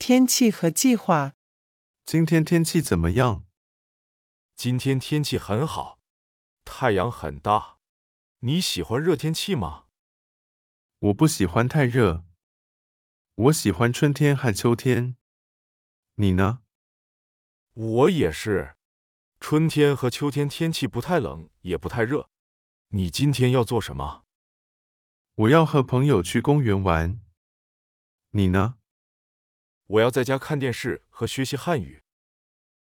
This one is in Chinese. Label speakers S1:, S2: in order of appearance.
S1: 天气和计划。
S2: 今天天气怎么样？
S3: 今天天气很好，太阳很大。你喜欢热天气吗？
S2: 我不喜欢太热。我喜欢春天和秋天。你呢？
S3: 我也是。春天和秋天天气不太冷，也不太热。你今天要做什么？
S2: 我要和朋友去公园玩。你呢？
S3: 我要在家看电视和学习汉语。